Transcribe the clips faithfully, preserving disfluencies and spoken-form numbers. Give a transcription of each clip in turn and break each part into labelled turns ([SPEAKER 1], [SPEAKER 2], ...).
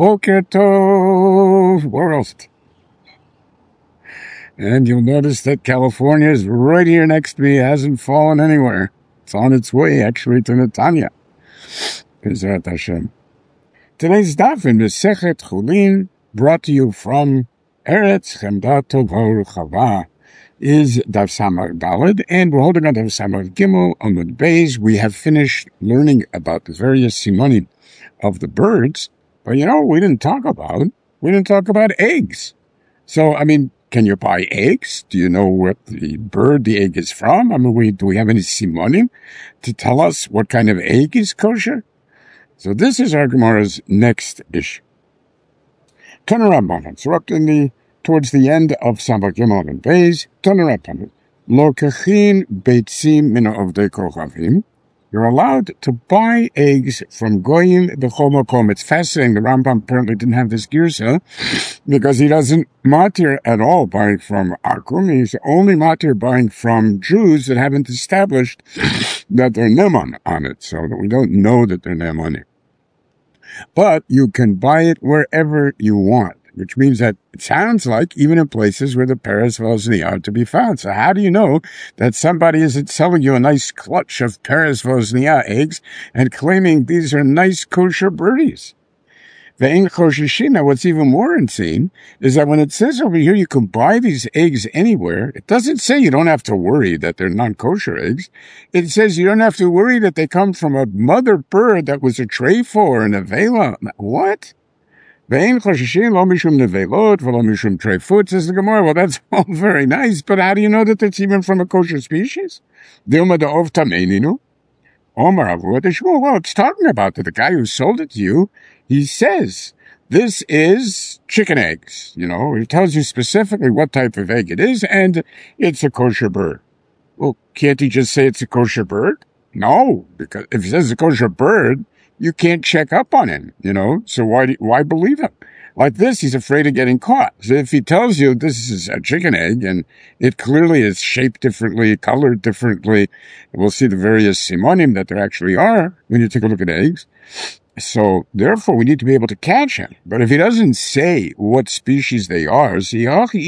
[SPEAKER 1] Boker Tov, world. And you'll notice that California is right here next to me. It hasn't fallen anywhere. It's on its way, actually, to Netanya. B'ezrat Hashem. Today's daf in Masechet Chulin, brought to you from Eretz Chemda Tova Chava, is Daf Samar Daled, and we're holding on to Samar Gimel on the Beis. We have finished learning about the various simonim of the birds, but you know, we didn't talk about, we didn't talk about eggs. So, I mean, can you buy eggs? Do you know what the bird the egg is from? I mean, we, do we have any simonim to tell us what kind of egg is kosher? So this is our Gemara's next issue. Tanarabbanan. So up in the, towards the end of Samar Gimel and Beis, Tanarabbanan. Lo kachin beitzim min avdei kochavim. You're allowed to buy eggs from Goyim b'chol makom. It's fascinating. The Rambam apparently didn't have this girsa because he doesn't matir at all buying from Akum. He's only matir buying from Jews that haven't established that they're neman on it, so that we don't know that they're neman. But you can buy it wherever you want, which means that it sounds like even in places where the Peres Vosni are to be found. So how do you know that somebody isn't selling you a nice clutch of Peres Vosnia eggs and claiming these are nice kosher birdies? The Ein Choshishina, what's even more insane is that when it says over here you can buy these eggs anywhere, it doesn't say you don't have to worry that they're non-kosher eggs. It says you don't have to worry that they come from a mother bird that was a treifo or an avela. What? Ve'ein choshishin lo mishum nevelot v'lo mishum treifut, says the Gemara. Well, that's all very nice, but how do you know that it's even from a kosher species? Dilma da'ov tameininu. Omar Avu Shmuel. Well, it's talking about that the guy who sold it to you, he says, this is chicken eggs. You know, he tells you specifically what type of egg it is, and it's a kosher bird. Well, can't he just say it's a kosher bird? No, because if he says it's a kosher bird, you can't check up on him, you know, so why do, why believe him? Like this, he's afraid of getting caught. So if he tells you this is a chicken egg and it clearly is shaped differently, colored differently, we'll see the various simonim that there actually are when you take a look at eggs. So therefore, we need to be able to catch him. But if he doesn't say what species they are, he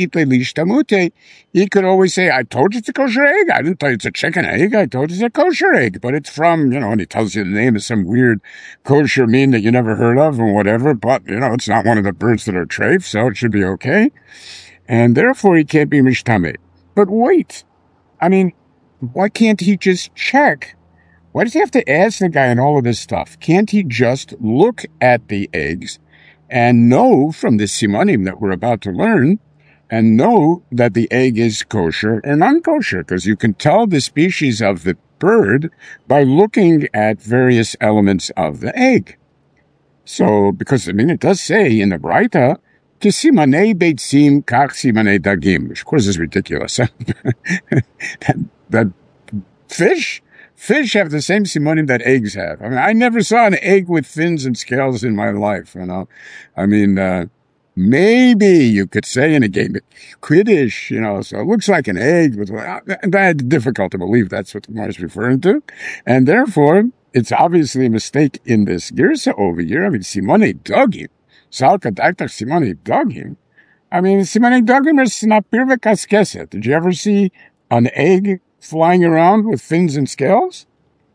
[SPEAKER 1] could always say, I told you it's a kosher egg. I didn't tell you it's a chicken egg. I told you it's a kosher egg. But it's from, you know, and he tells you the name of some weird kosher mean that you never heard of or whatever. But, you know, it's not one of the birds that are treif, so it should be okay. And therefore, he can't be mishtame. But wait. I mean, why can't he just check? Why does he have to ask the guy and all of this stuff? Can't he just look at the eggs and know from the simonim that we're about to learn and know that the egg is kosher or non-kosher? Because you can tell the species of the bird by looking at various elements of the egg. So, because, I mean, it does say in the Braita, Kesimanei beitzim kach simanei dagim, which of course is ridiculous. that, that fish... Fish have the same simonim that eggs have. I mean, I never saw an egg with fins and scales in my life, you know. I mean, uh, maybe you could say in a game, Kiddush, you know, so it looks like an egg. With, uh, that's difficult to believe that's what the Gemara is referring to. And therefore, it's obviously a mistake in this girsa over here. I mean, simone dogim. Salka daktach simone dogim. I mean, simone dogim is snapir v'kaskeset. Did you ever see an egg flying around with fins and scales?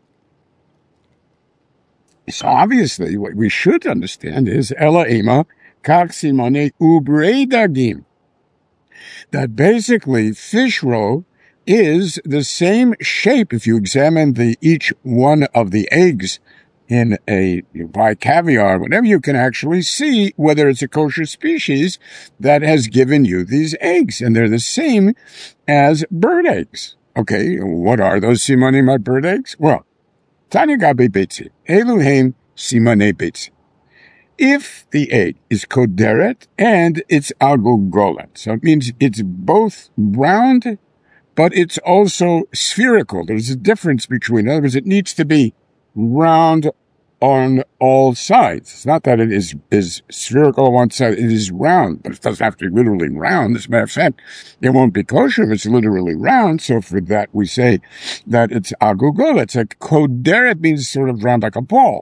[SPEAKER 1] So obviously, what we should understand is Ela Ema Kach Simone Ubrei Dagim. That basically fish roe is the same shape if you examine the each one of the eggs in a, you buy caviar, whatever, you can actually see whether it's a kosher species that has given you these eggs. And they're the same as bird eggs. Okay, what are those simonim at bird eggs? Well, Tanya Gabe Beitzi, Eluhem Simone Beitzi. If the egg is koderet and it's agugolet, so it means it's both round, but it's also spherical. There's a difference between, in other words, it needs to be round on all sides. It's not that it is, is spherical on one side, it is round, but it doesn't have to be literally round. As a matter of fact, it won't be kosher if it's literally round, so for that we say that it's agugol. It's like koderet means sort of round like a ball.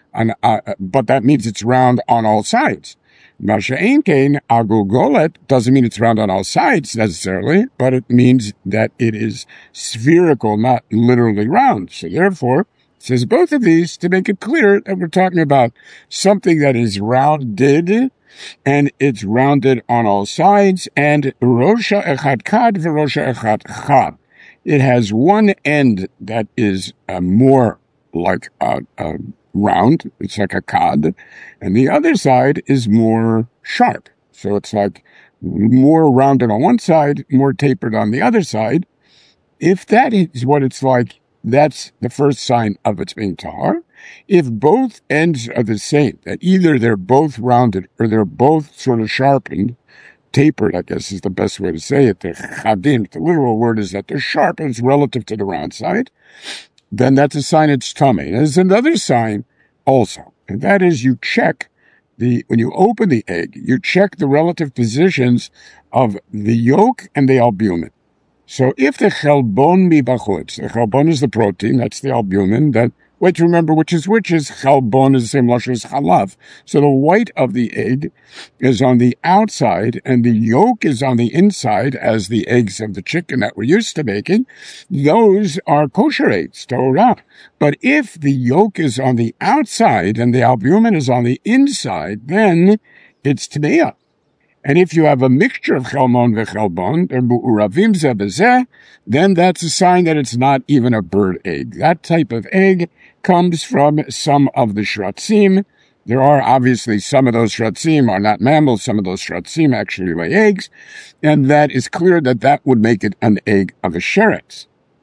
[SPEAKER 1] on, uh, but that means it's round on all sides. Masha'en kain agugolet doesn't mean it's round on all sides necessarily, but it means that it is spherical, not literally round. So therefore, it says both of these to make it clear that we're talking about something that is rounded, and it's rounded on all sides, and rosha echad kad v'rosha echad chad. It has one end that is uh, more like a, a round, it's like a cod, and the other side is more sharp. So it's like more rounded on one side, more tapered on the other side. If that is what it's like, that's the first sign of its being tahar. If both ends are the same, that either they're both rounded or they're both sort of sharpened, tapered, I guess is the best way to say it. The chadim, the literal word is that they're sharpened relative to the round side, then that's a sign it's tummy. There's another sign also, and that is you check the, when you open the egg, you check the relative positions of the yolk and the albumin. So if the chelbon mibachutz, the chelbon is the protein, that's the albumin, that, wait to remember which is which is, chelbon is the same lashon as chalav. So the white of the egg is on the outside and the yolk is on the inside, as the eggs of the chicken that we're used to making. Those are kosher eggs, Torah. But if the yolk is on the outside and the albumin is on the inside, then it's tmeah. And if you have a mixture of chelmon v'chelbon, uravim zeh b'zeh, then that's a sign that it's not even a bird egg. That type of egg comes from some of the shratzim. There are obviously some of those shratzim are not mammals. Some of those shratzim actually lay eggs. And that is clear that that would make it an egg of a sheretz.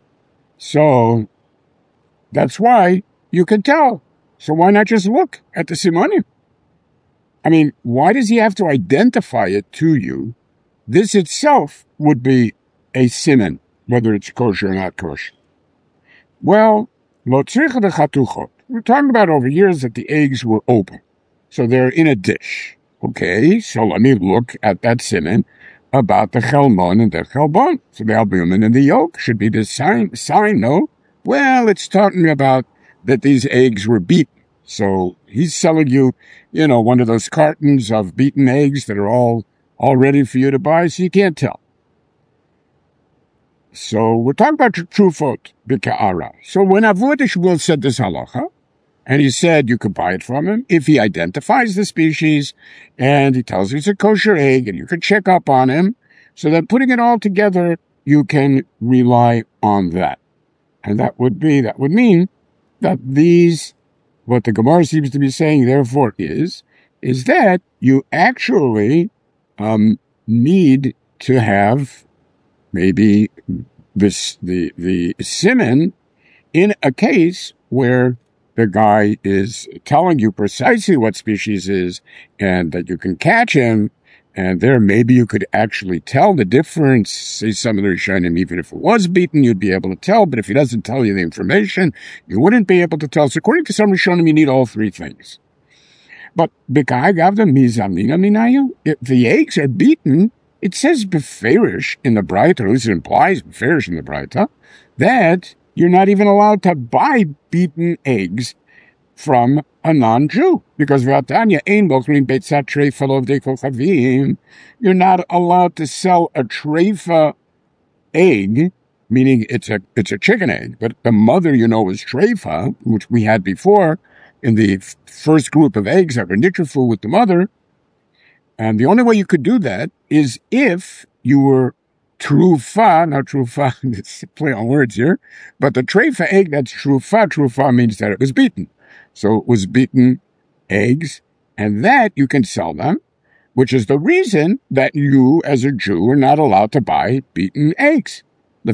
[SPEAKER 1] So that's why you can tell. So why not just look at the simonim? I mean, why does he have to identify it to you? This itself would be a siman, whether it's kosher or not kosher. Well, lo tzricha v'chatuchot. We're talking about over years that the eggs were open. So they're in a dish. Okay, so let me look at that siman about the chelmon and the chelbon. So the albumin and the yolk should be the sign, sign, no? Well, it's talking about that these eggs were beaten. So he's selling you, you know, one of those cartons of beaten eggs that are all, all ready for you to buy, so you can't tell. So we're talking about trufot b'ka'ara. So when Avod Shmuel said this halacha, and he said you could buy it from him if he identifies the species, and he tells you it's a kosher egg, and you can check up on him, so then putting it all together, you can rely on that. And that would be, that would mean that these, what the Gemara seems to be saying, therefore, is, is that you actually um, need to have maybe this the the siman in a case where the guy is telling you precisely what species is and that you can catch him, and there maybe you could actually tell the difference. Say some of the Rishonim, even if it was beaten, you'd be able to tell, but if he doesn't tell you the information, you wouldn't be able to tell. So according to some Rishonim, you need all three things. But if the eggs are beaten, it says beferish in the Braita, or at least it implies beferish in the Braita, that you're not even allowed to buy beaten eggs from a non-Jew, because you're not allowed to sell a treifa egg, meaning it's a it's a chicken egg, but the mother, you know, is treifa, which we had before in the f- first group of eggs that were nitrafu with the mother. And the only way you could do that is if you were trufa, now trufa, it's a play on words here, but the treifa egg, that's trufa, trufa means that it was beaten. So it was beaten eggs, and that you can sell them, which is the reason that you, as a Jew, are not allowed to buy beaten eggs. You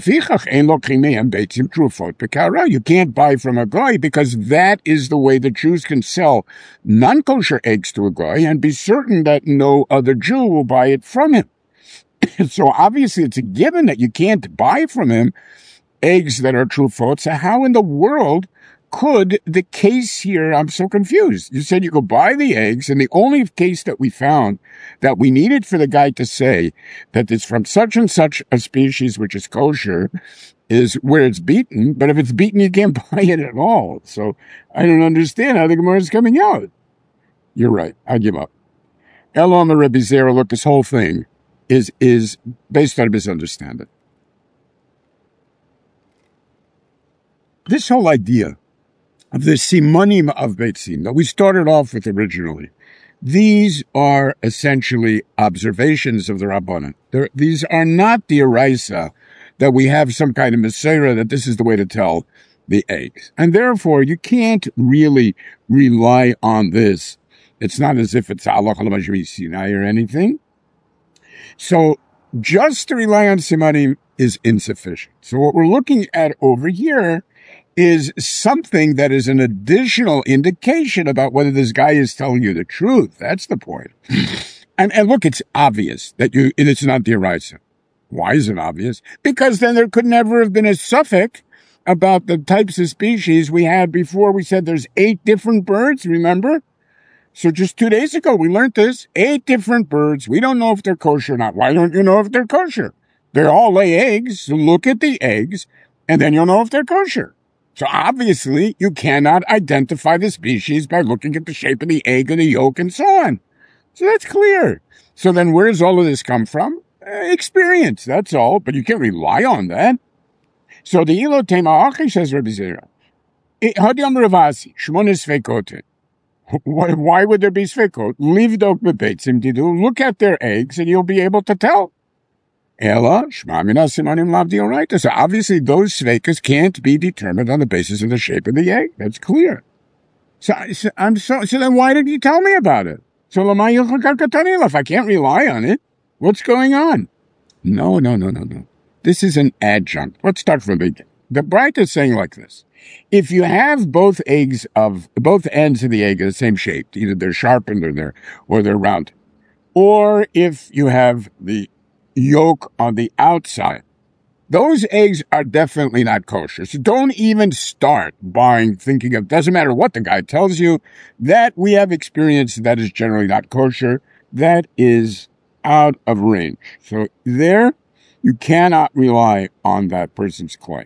[SPEAKER 1] can't buy from a goy because that is the way the Jews can sell non-kosher eggs to a goy and be certain that no other Jew will buy it from him. So obviously it's a given that you can't buy from him eggs that are trufot. So how in the world could the case here, I'm so confused. You said you go buy the eggs, and the only case that we found that we needed for the guy to say that it's from such and such a species which is kosher is where it's beaten, but if it's beaten, you can't buy it at all. So I don't understand how the Gemara is coming out. You're right. I give up. Elon the Rebbe Zera, look, this whole thing is, is based on a misunderstanding. This whole idea of the simanim of Beitzim that we started off with originally, these are essentially observations of the Rabbanan. They're, these are not the Eraisa that we have some kind of Mesorah that this is the way to tell the eggs. And therefore, you can't really rely on this. It's not as if it's Allah Sinai or anything. So just to rely on simanim is insufficient. So what we're looking at over here is something that is an additional indication about whether this guy is telling you the truth. That's the point. and, and look, it's obvious that you, it's not the Eraisa. Why is it obvious? Because then there could never have been a suffix about the types of species we had before. We said there's eight different birds, remember? So just two days ago, we learned this. Eight different birds. We don't know if they're kosher or not. Why don't you know if they're kosher? They all lay eggs. So look at the eggs, and then you'll know if they're kosher. So obviously, you cannot identify the species by looking at the shape of the egg and the yolk and so on. So that's clear. So then where does all of this come from? Uh, experience, that's all. But you can't rely on that. So the Ilo Tema Achi, says Rebbe Zera, Hadyam Ravasi, Shmonis Fekote. Why, why would there be Svekot? Livdok Bebeitzim Didu, look at their eggs and you'll be able to tell. Ella, Shma Mina Simanim Lav Dioraita. So obviously those Svekas can't be determined on the basis of the shape of the egg. That's clear. So, so I'm so, so then why did you tell me about it? So if I can't rely on it, what's going on? No, no, no, no, no. This is an adjunct. Let's start from the beginning. The Braita is saying like this. If you have both eggs of, both ends of the egg are the same shape, either they're sharpened or they're, or they're rounded, or if you have the yolk on the outside, those eggs are definitely not kosher. So don't even start buying, thinking of, doesn't matter what the guy tells you, that we have experience that is generally not kosher. That is out of range. So there, you cannot rely on that person's claim.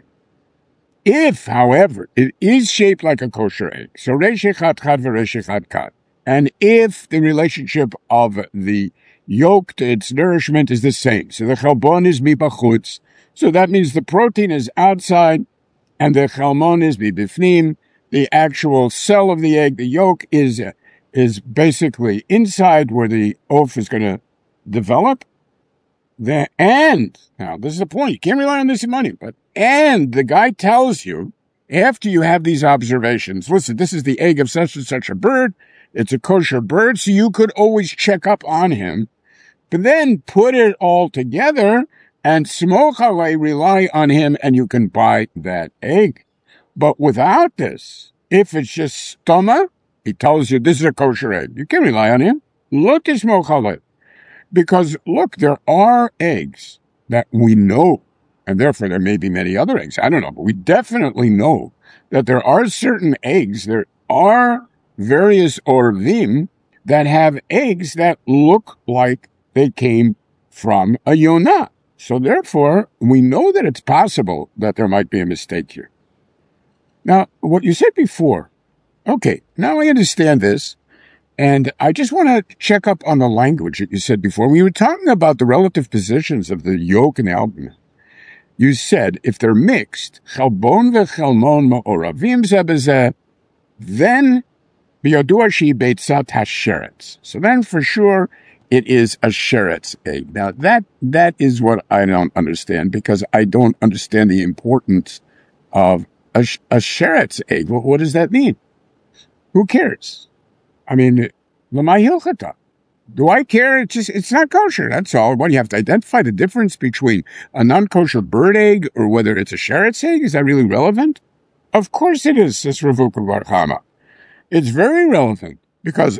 [SPEAKER 1] If, however, it is shaped like a kosher egg, so resh echad chad v'resh echad kad, and if the relationship of the yolk to its nourishment is the same, so the chalbon is mibachutz, so that means the protein is outside, and the chalmon is mibifnim, the actual cell of the egg, the yolk, is uh, is basically inside where the oaf is going to develop. The, and, now this is the point, you can't rely on this money, but, and the guy tells you, after you have these observations, listen, this is the egg of such and such a bird, it's a kosher bird, so you could always check up on him, but then put it all together and smoke away, rely on him, and you can buy that egg. But without this, if it's just stoma, he tells you this is a kosher egg, you can't rely on him. Look at smoke away. Because, look, there are eggs that we know, and therefore there may be many other eggs. I don't know, but we definitely know that there are certain eggs, there are various orvim that have eggs that look like they came from a yonah. So therefore, we know that it's possible that there might be a mistake here. Now, what you said before, okay, now I understand this. And I just want to check up on the language that you said before. We were talking about the relative positions of the yolk and the albumin. You said if they're mixed, chalbon v'chalmon ma'oravim zeh b'zeh, then b'yodua shi beitzat hasheretz. So then for sure it is a sheretz egg. Now that, that is what I don't understand, because I don't understand the importance of a, a sheretz egg. Well, what does that mean? Who cares? I mean, l'may hilchata. Do I care? It's just, it's not kosher. That's all. What, you have to identify the difference between a non-kosher bird egg or whether it's a sheretz egg? Is that really relevant? Of course it is, says Rav Uka bar Chama. It's very relevant because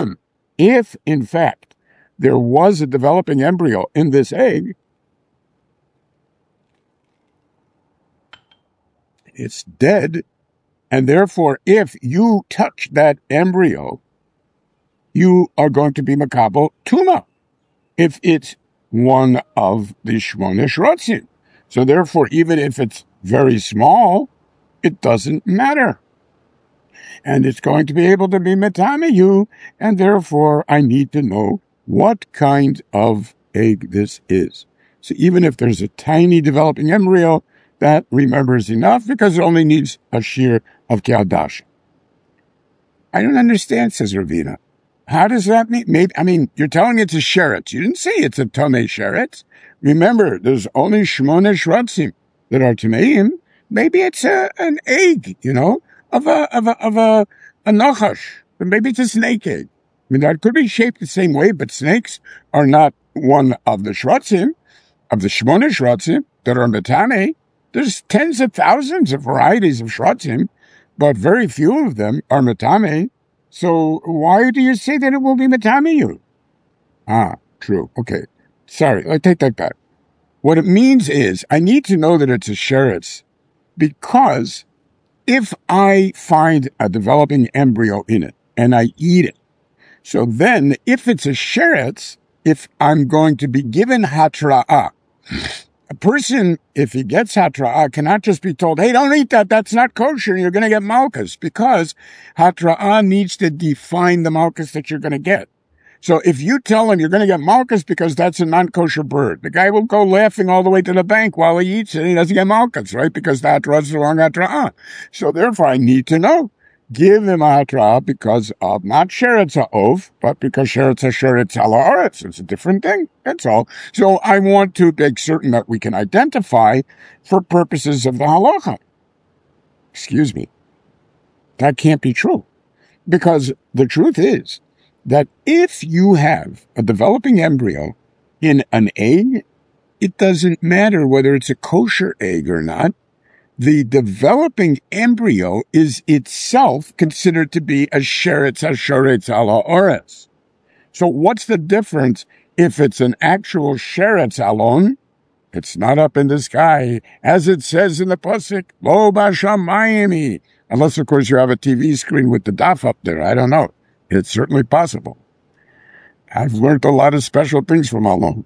[SPEAKER 1] if, in fact, there was a developing embryo in this egg, it's dead And therefore, if you touch that embryo, you are going to be makabel tuma, if it's one of the shmona shrotzim. So therefore, even if it's very small, it doesn't matter. And it's going to be able to be metame you, and therefore I need to know what kind of egg this is. So even if there's a tiny developing embryo, that remembers enough because it only needs a shear of Keadash. I don't understand, says Ravina. How does that mean? Maybe, I mean, you're telling me it's a sheretz. You didn't say it's a tomei sheretz. Remember, there's only shmona shrotzim that are tomeim. Maybe it's a, an egg, you know, of a, of a, of a, a nachash. Maybe it's a snake egg. I mean, that could be shaped the same way, but snakes are not one of the shrotzim, of the shmona shrotzim that are metame. There's tens of thousands of varieties of shrotzim, but very few of them are metame. So why do you say that it will be metame you? Ah, true. Okay. Sorry, I take that back. What it means is I need to know that it's a sheretz because if I find a developing embryo in it and I eat it, so then if it's a sheretz, if I'm going to be given hatra'ah, a person, if he gets hatra'ah, cannot just be told, hey, don't eat that, that's not kosher, you're going to get malchus, because hatra'ah needs to define the malchus that you're going to get. So if you tell him you're going to get malchus because that's a non-kosher bird, the guy will go laughing all the way to the bank while he eats it, and he doesn't get malchus, right? Because the hatra'ah is the wrong hatra'ah. So therefore, I need to know. Give him a hatra'ah because of not sheretz ha'ov, but because sheretz ha'sheretz ha'la'aretz. It's a different thing. That's all. So I want to make certain that we can identify for purposes of the halacha. Excuse me. That can't be true. Because the truth is that if you have a developing embryo in an egg, it doesn't matter whether it's a kosher egg or not. The developing embryo is itself considered to be a sheretz ha'sheretz ha'la'aretz. So what's the difference if it's an actual sheretz alon? It's not up in the sky, as it says in the pasuk, lo b'shamayim. Unless, of course, you have a T V screen with the daf up there. I don't know. It's certainly possible. I've learned a lot of special things from Alon.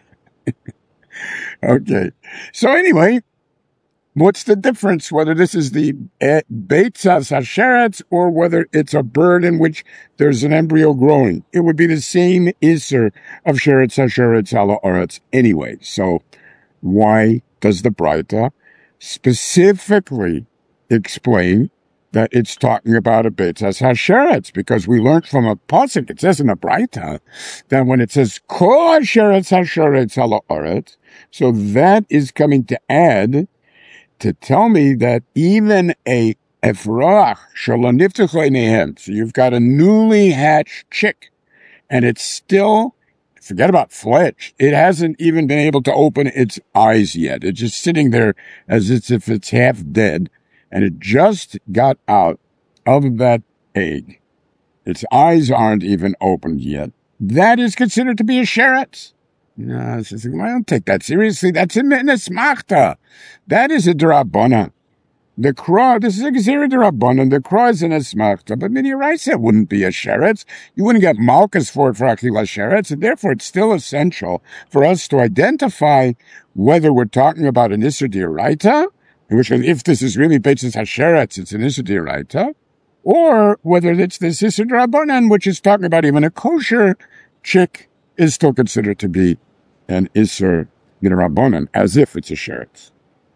[SPEAKER 1] Okay. So anyway, what's the difference whether this is the beitzas hasheretz or whether it's a bird in which there's an embryo growing? It would be the same iser of sheretz hasheretz ha'la'aretz anyway. So why does the Braita specifically explain that it's talking about a beitzas hasheretz? Because we learned from a pasuk, it says in the Braita, that when it says kol hasheretz hasheretz ha'la'aretz, so that is coming to add to tell me that even a efrach shaloniftecho einehem, so you've got a newly hatched chick, and it's still, forget about flesh, it hasn't even been able to open its eyes yet. It's just sitting there as if it's half dead, and it just got out of that egg. Its eyes aren't even opened yet. That is considered to be a sheretz. No, I says, well, I don't take that seriously. That's a nesmachta. That is a drabana. The crow, this is a gzera drabana. The crow is an esmachta. But midiraisa wouldn't be a sheretz. You wouldn't get malchus for it for akila sheretz, and therefore it's still essential for us to identify whether we're talking about an isur d'oraita, which if this is really beitzas hasheretz, it's an isur d'oraita, or whether it's this isur drabanan, which is talking about even a kosher chick is still considered to be an isur d'rabanan, as if it's a sheretz.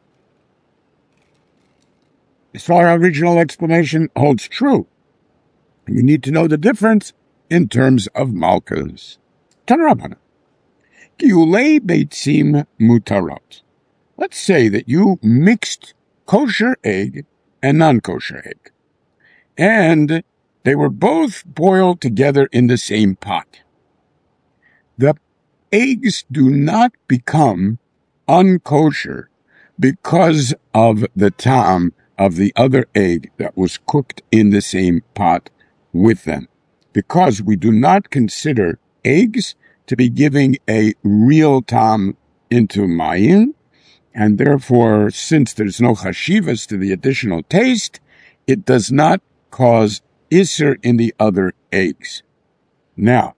[SPEAKER 1] So our original explanation holds true. You need to know the difference in terms of malchus. Tanarabana. Kiulei beitzim mutarot. Let's say that you mixed kosher egg and non-kosher egg, and they were both boiled together in the same pot. The eggs do not become unkosher because of the ta'am of the other egg that was cooked in the same pot with them, because we do not consider eggs to be giving a real ta'am into mayim, and therefore, since there's no chashivas to the additional taste, it does not cause Isser in the other eggs. Now,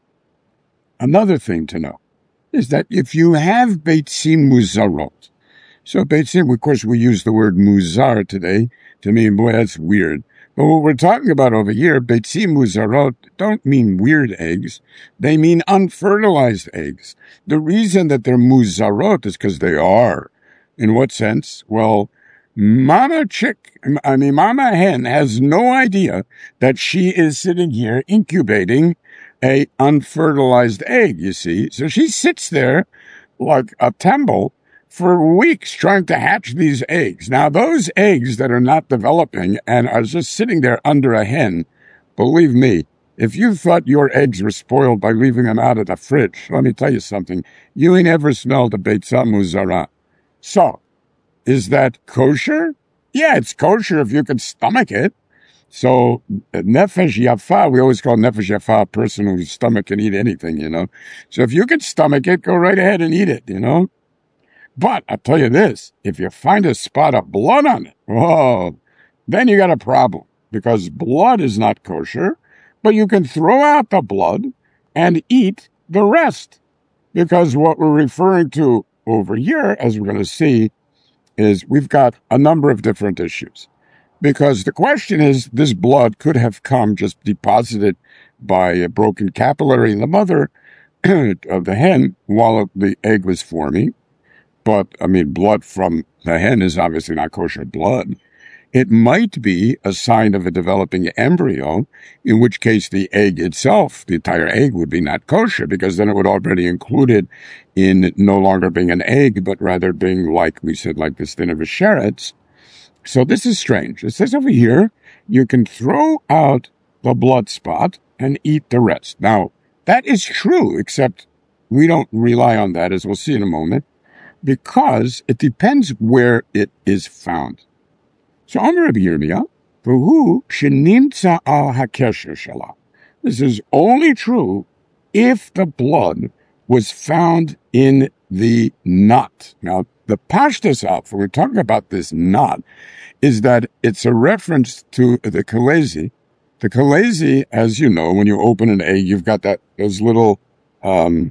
[SPEAKER 1] another thing to know is that if you have Beitzim Muzarot, so Beitzim, of course, we use the word Muzar today to mean, boy, that's weird. But what we're talking about over here, Beitzim Muzarot, don't mean weird eggs. They mean unfertilized eggs. The reason that they're Muzarot is because they are. In what sense? Well, Mama chick, I mean, Mama hen has no idea that she is sitting here incubating a unfertilized egg, you see. So she sits there like a temple for weeks trying to hatch these eggs. Now, those eggs that are not developing and are just sitting there under a hen, believe me, if you thought your eggs were spoiled by leaving them out of the fridge, let me tell you something. You ain't ever smelled a Beitzah Muzara. So, is that kosher? Yeah, it's kosher if you can stomach it. So, nefesh yafa, we always call nefesh yafa a person whose stomach can eat anything, you know. So if you can stomach it, go right ahead and eat it, you know. But I'll tell you this, if you find a spot of blood on it, whoa, then you got a problem, because blood is not kosher, but you can throw out the blood and eat the rest. Because what we're referring to over here, as we're going to see, is we've got a number of different issues. Because the question is, this blood could have come just deposited by a broken capillary in the mother of the hen while the egg was forming. But, I mean, blood from the hen is obviously not kosher blood. It might be a sign of a developing embryo, in which case the egg itself, the entire egg, would be not kosher, because then it would already included in no longer being an egg, but rather being, like we said, like this din of a sheretz. So this is strange. It says over here, you can throw out the blood spot and eat the rest. Now, that is true, except we don't rely on that, as we'll see in a moment, because it depends where it is found. So, Amar Rabbi Yirmiyah, v'hu shenimtza al hakesher shalah. This is only true if the blood was found in the knot. Now, the pashtus of, when we're talking about this knot, is that it's a reference to the kalezi. The kalezi, as you know, when you open an egg, you've got that those little um,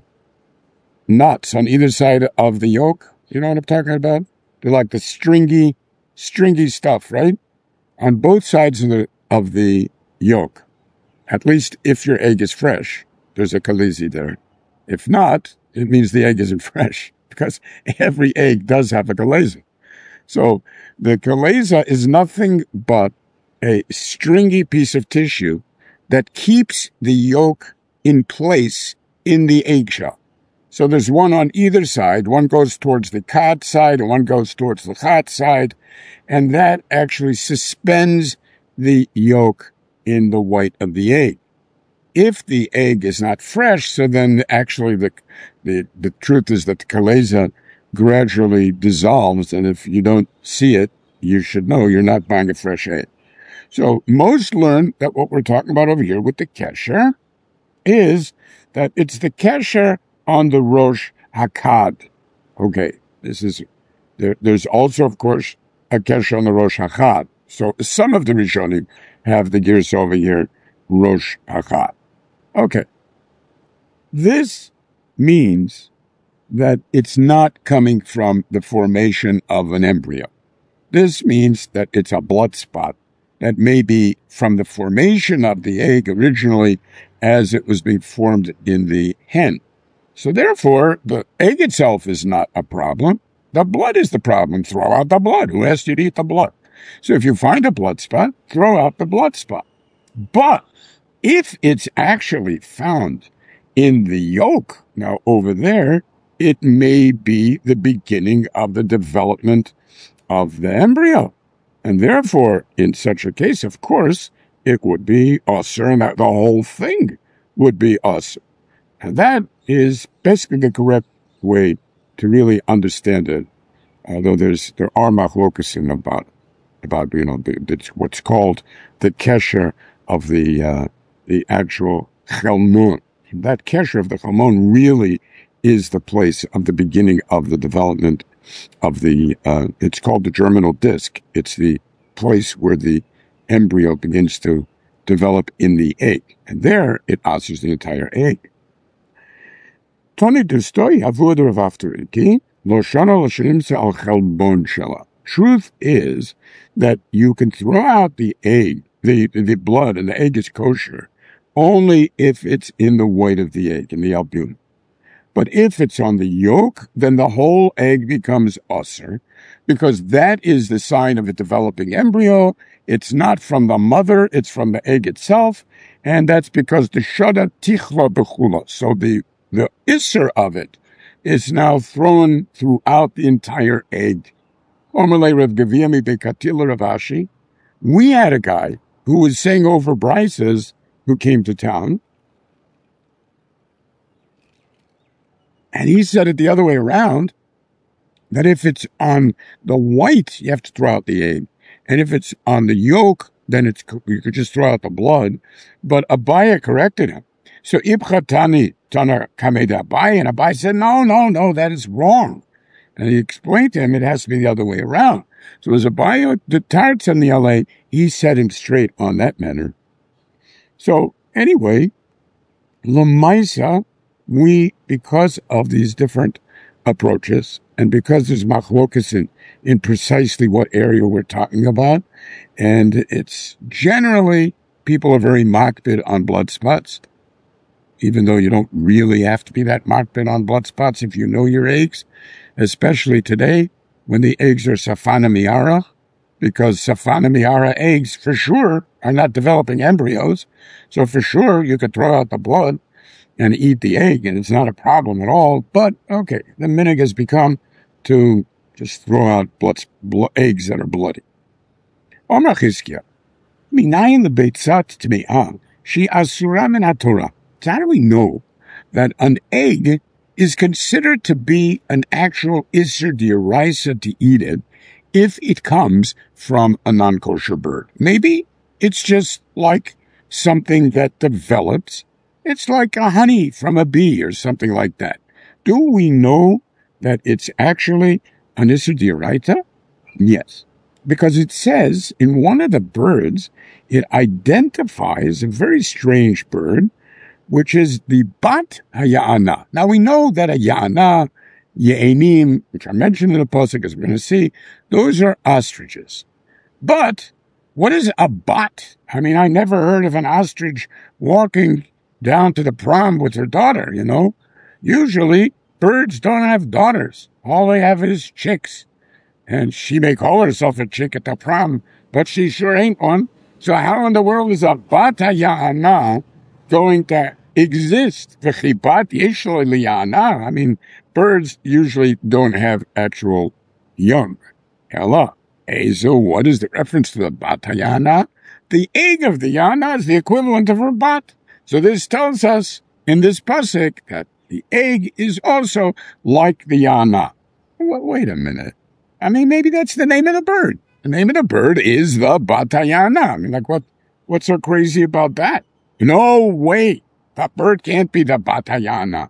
[SPEAKER 1] knots on either side of the yolk. You know what I'm talking about? They're like the stringy, stringy stuff, right? On both sides of the of the yolk. At least if your egg is fresh, there's a kalezi there. If not, it means the egg isn't fresh, because every egg does have a kaleza. So the kaleza is nothing but a stringy piece of tissue that keeps the yolk in place in the eggshell. So there's one on either side. One goes towards the cod side and one goes towards the chat side. And that actually suspends the yolk in the white of the egg. If the egg is not fresh, so then actually the the, the truth is that the kaleza gradually dissolves. And if you don't see it, you should know you're not buying a fresh egg. So most learn that what we're talking about over here with the kesher is that it's the kesher on the Rosh Hakad. Okay, this is, there, there's also, of course, a kesher on the Rosh Hakad. So some of the Rishonim have the gears over here, Rosh Hakad. Okay. This means that it's not coming from the formation of an embryo. This means that it's a blood spot that may be from the formation of the egg originally as it was being formed in the hen. So therefore, the egg itself is not a problem. The blood is the problem. Throw out the blood. Who asked you to eat the blood? So if you find a blood spot, throw out the blood spot. But if it's actually found in the yolk, now over there, it may be the beginning of the development of the embryo. And therefore, in such a case, of course, it would be usher, and that the whole thing would be usher. And that is basically the correct way to really understand it. Although there's there are machlokesim about about you know the, the, what's called the kesher of the uh, the actual chelmon. That kesher of the chelmon really is the place of the beginning of the development of the. Uh, it's called the germinal disc. It's the place where the embryo begins to develop in the egg. And there, it alters the entire egg. Tony Dustoy Havud Rav Afteriki, Loshana Lashimsa al Chelbon Shela. Truth is that you can throw out the egg, the, the blood, and the egg is kosher, only if it's in the white of the egg, in the albumin. But if it's on the yolk, then the whole egg becomes usser, because that is the sign of a developing embryo. It's not from the mother, it's from the egg itself, and that's because the shada tichla bechula. So the, the isser of it is now thrown throughout the entire egg. Omerle Rav Gaviami Bekatila Rav Ashi. We had a guy who was saying over brises who came to town, and he said it the other way around, that if it's on the white, you have to throw out the egg. And if it's on the yolk, then it's you could just throw out the blood. But Abaya corrected him. So Ibchatani Tanar Kameda Abai, and Abai said, no, no, no, that is wrong. And he explained to him it has to be the other way around. So as Abaya, the Tarts in the L A, he set him straight on that matter. So anyway, Lamaisa, we, because of these different approaches, and because there's machlokas in, in precisely what area we're talking about, and it's generally, people are very makbid on blood spots, even though you don't really have to be that makbid on blood spots if you know your eggs, especially today, when the eggs are safana miara, because safana miara eggs, for sure, are not developing embryos, so for sure, you could throw out the blood and eat the egg, and it's not a problem at all. But, okay, the minig has become to just throw out blood, blood, eggs that are bloody. Omar Chizkiah, minayin lebeitzat tme'ah, she asura min haTorah. So how do we know that an egg is considered to be an actual Isser D'Oraisa to eat it if it comes from a non-kosher bird? Maybe it's just like something that develops. It's like a honey from a bee or something like that. Do we know that it's actually an Isser D'Oraisa? Yes. Because it says in one of the birds, it identifies a very strange bird, which is the bat haya'ana. Now we know that a ya'ana, ye'enim, which I mentioned in the pasuk, as we're going to see, those are ostriches. But what is a bat? I mean, I never heard of an ostrich walking down to the prom with her daughter, you know. Usually, birds don't have daughters. All they have is chicks. And she may call herself a chick at the prom, but she sure ain't one. So how in the world is a bat haya'ana going to exist? I mean, birds usually don't have actual young. Hello. Hey, so what is the reference to the bat haya'ana? The egg of the yana is the equivalent of her bat. So this tells us in this pasuk that the egg is also like the yana. Wait a minute. I mean, maybe that's the name of the bird. The name of the bird is the bat haya'ana. I mean, like, what? What's so crazy about that? No way. The bird can't be the bat haya'ana.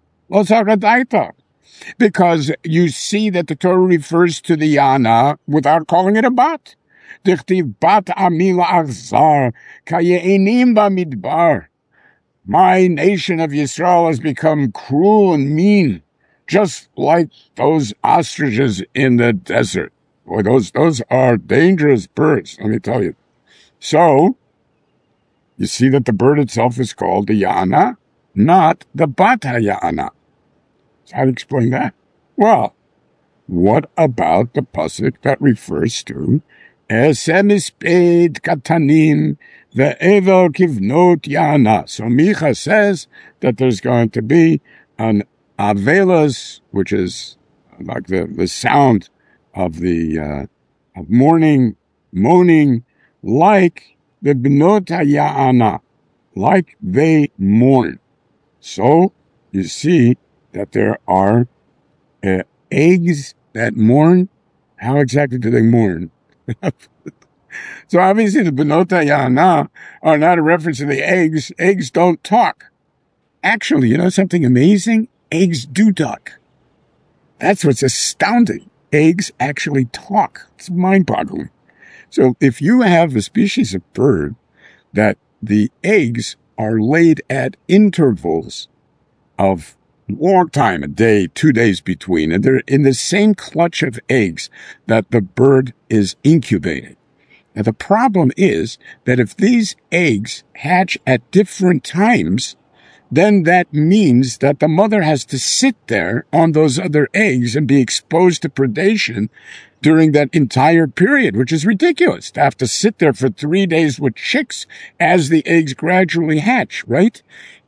[SPEAKER 1] Because you see that the Torah refers to the yana without calling it a bat. Dichtiv bat amila achzar kaye'enim bamidbar. My nation of Yisrael has become cruel and mean, just like those ostriches in the desert. Boy, those, those are dangerous birds, let me tell you. So, you see that the bird itself is called the yana, not the bat haya'ana. So how do you explain that? Well, what about the pasuk that refers to Esem isped katanim ve'evel kivnot yana? So Micha says that there's going to be an avelas, which is like the, the sound of the uh, of mourning, moaning, like the bnot haya'ana, like they mourn. So you see that there are uh, eggs that mourn. How exactly do they mourn? So obviously the bnot haya'ana are not a reference to the eggs. Eggs don't talk. Actually, you know something amazing? Eggs do talk. That's what's astounding. Eggs actually talk. It's mind-boggling. So if you have a species of bird that the eggs are laid at intervals of long time, a day, two days between, and they're in the same clutch of eggs that the bird is incubating. Now, the problem is that if these eggs hatch at different times, then that means that the mother has to sit there on those other eggs and be exposed to predation during that entire period, which is ridiculous to have to sit there for three days with chicks as the eggs gradually hatch, right?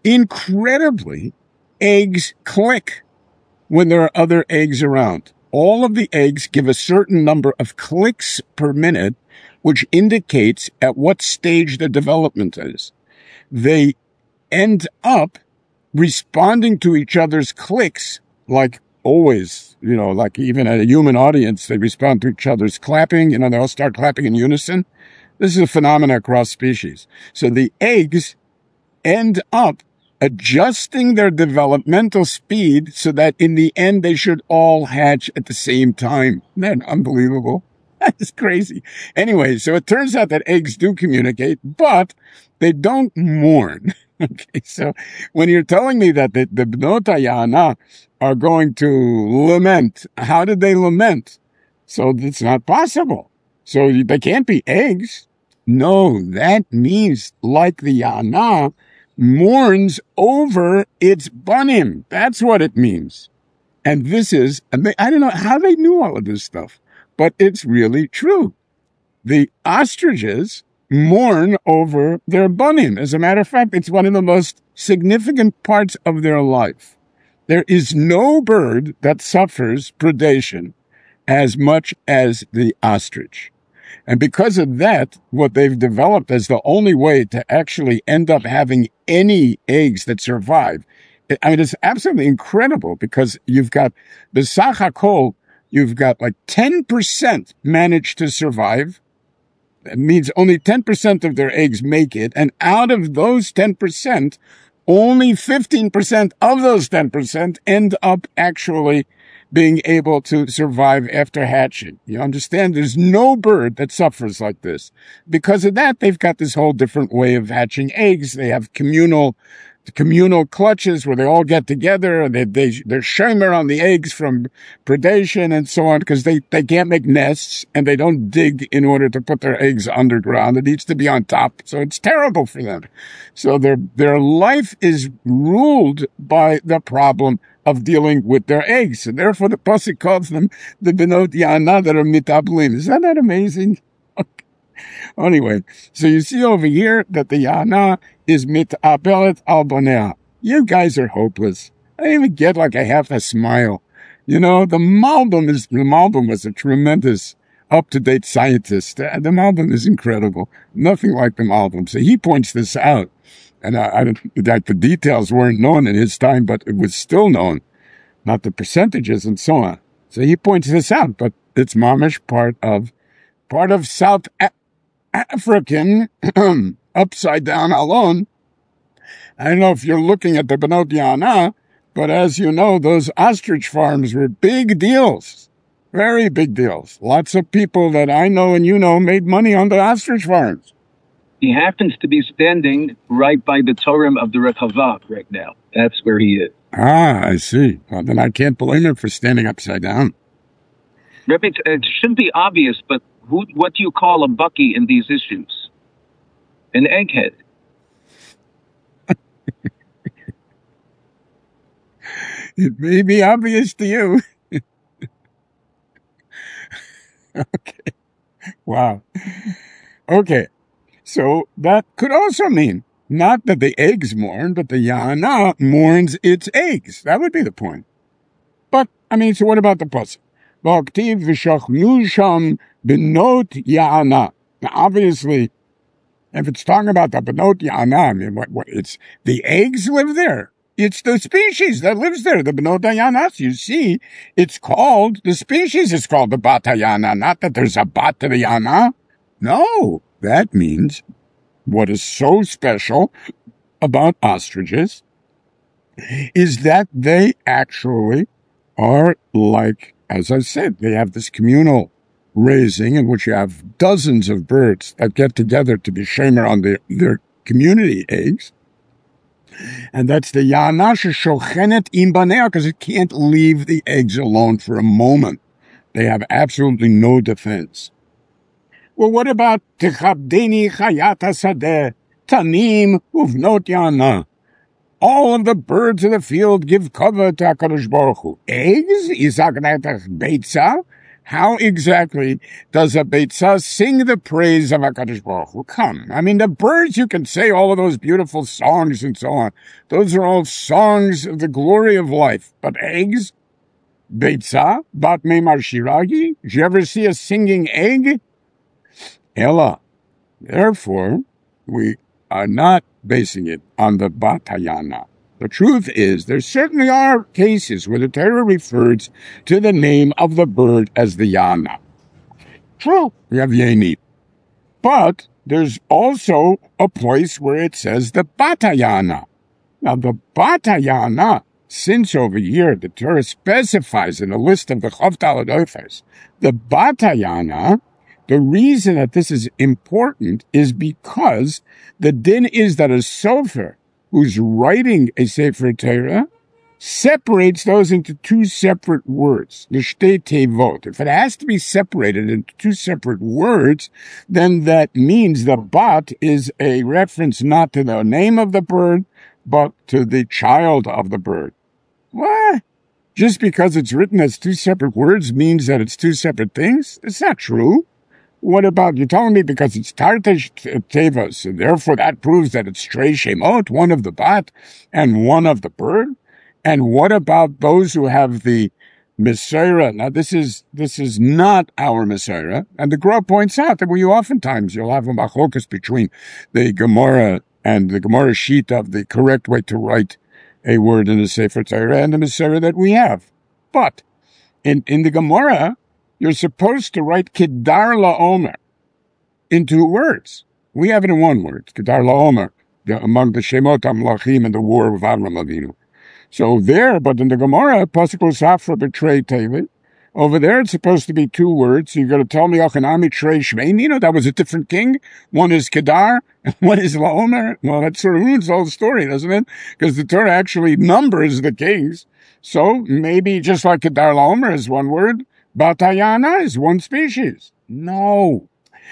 [SPEAKER 1] Incredibly, eggs click when there are other eggs around. All of the eggs give a certain number of clicks per minute, which indicates at what stage the development is. They end up responding to each other's clicks, like always, you know, like even at a human audience, they respond to each other's clapping, you know, they all start clapping in unison. This is a phenomenon across species. So the eggs end up adjusting their developmental speed so that in the end they should all hatch at the same time. Isn't that unbelievable? That is crazy. Anyway, so it turns out that eggs do communicate, but they don't mourn. Okay, so when you're telling me that the, the Bnot Hayana are going to lament, how did they lament? So it's not possible. So they can't be eggs. No, that means like the Yana mourns over its banim. That's what it means. And this is, I don't know how they knew all of this stuff, but it's really true. The ostriches mourn over their banim. As a matter of fact, it's one of the most significant parts of their life. There is no bird that suffers predation as much as the ostrich. And because of that, what they've developed as the only way to actually end up having any eggs that survive, I mean, it's absolutely incredible because you've got the Sach HaKol, you've got like ten percent manage to survive. That means only ten percent of their eggs make it. And out of those ten percent, only fifteen percent of those ten percent end up actually being able to survive after hatching. You understand? There's no bird that suffers like this. Because of that, they've got this whole different way of hatching eggs. They have communal communal clutches where they all get together and they, they, they're shomer on the eggs from predation and so on because they, they can't make nests and they don't dig in order to put their eggs underground. It needs to be on top. So it's terrible for them. So their, their life is ruled by the problem of dealing with their eggs. And therefore the Pasuk calls them the Bnot Yana that are mitablim. Isn't that amazing? Anyway, so you see over here that the Yana is mitabelet al bonea. You guys are hopeless. I didn't even get like a half a smile. You know, the Malbim is, the Malbim was a tremendous up-to-date scientist. The, the Malbim is incredible. Nothing like the Malbim. So he points this out. And I, I don't, like the details weren't known in his time, but it was still known. Not the percentages and so on. So he points this out, but it's mamish part of, part of South A- African upside down alone. I don't know if you're looking at the Bnot Yana, but as you know, those ostrich farms were big deals. Very big deals. Lots of people that I know and you know made money on the ostrich farms.
[SPEAKER 2] He happens to be standing right by the Torah of the Rechava right now. That's where he is.
[SPEAKER 1] Ah, I see. Well, then I can't blame him for standing upside down.
[SPEAKER 2] Rebbe, it should be obvious, but who, what do you call a bucky in these issues? An egghead.
[SPEAKER 1] It may be obvious to you. Okay. Wow. Okay. So that could also mean not that the eggs mourn, but the Yana mourns its eggs. That would be the point. But, I mean, so what about the pasuk? V'aktiv v'shachnu sham b'not Yana. Now, obviously, if it's talking about the b'not Yana, I mean, what, what, it's, the eggs live there. It's the species that lives there, the Bnot Hayana. You see, it's called, the species is called the Bat Hayana, not that there's a Bat to the Yana. No, that means what is so special about ostriches is that they actually are like, as I said, they have this communal raising, in which you have dozens of birds that get together to be shemer on their, their community eggs. And that's the Yana Shoshenet im Banea, because it can't leave the eggs alone for a moment. They have absolutely no defense. Well, what about Techabdeni Chayat HaSadeh, Tanim Uvnot Yana? All of the birds of the field give cover to HaKadosh Baruch Hu. Eggs? Isagnaitach Beitza? How exactly does a Beitzah sing the praise of HaKadosh Baruch Hu? Come, I mean, the birds, you can say all of those beautiful songs and so on. Those are all songs of the glory of life. But eggs? Beitzah? Bat Meimar Shiragi? Did you ever see a singing egg? Ella. Therefore, we are not basing it on the Bat Hayana. The truth is, there certainly are cases where the Torah refers to the name of the bird as the Yana. True, we have Yeni. But there's also a place where it says the Batayana. Now, the Batayana, since over here the Torah specifies in a list of the Chavdal Adofes, the Batayana, the reason that this is important is because the din is that a sofer who's writing a Sefer Torah separates those into two separate words, l'shtei tevot. If it has to be separated into two separate words, then that means the bat is a reference not to the name of the bird, but to the child of the bird. What? Just because it's written as two separate words means that it's two separate things? It's not true. What about, you're telling me because it's Tartesh Tevas, so therefore that proves that it's Trei Shemot, one of the bat and one of the bird? And what about those who have the Mesorah? Now this is, this is not our Mesorah. And the Gra points out that we oftentimes, you'll have a machokas between the Gemara and the Gemara sheet of the correct way to write a word in the Sefer Torah and the Mesorah that we have. But in, in the Gemara, you're supposed to write Kedar LaOmer in two words. We have it in one word, Kedar LaOmer, among the Shemot HaMlachim and the war of Avram Avinu. So there, but in the Gemara, Pasuk Safra B'Trei Tevet, over there it's supposed to be two words. So you're going to tell me Achanami Trei Shmein? You know, that was a different king. One is Kedar, and one is LaOmer. Well, that sort of ruins the whole story, doesn't it? Because the Torah actually numbers the kings. So maybe just like Kedar LaOmer is one word, Batayana is one species. No.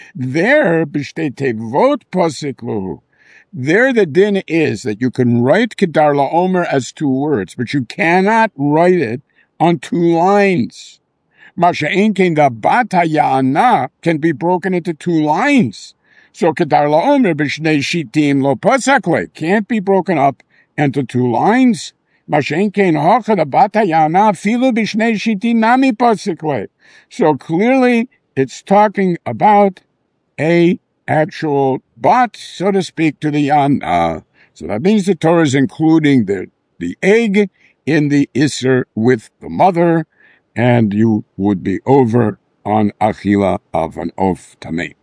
[SPEAKER 1] There, b'shtei tevot pasik lahu. There the din is that you can write Kedar LaOmer as two words, but you cannot write it on two lines. Masha'en ken the Batayana can be broken into two lines. So Kedar LaOmer b'shnei shitim lo pasakle can't be broken up into two lines. So clearly it's talking about a actual bat, so to speak, to the yana. So that means the Torah is including the, the egg in the Isser with the mother, and you would be over on Achila of an Of Tameh.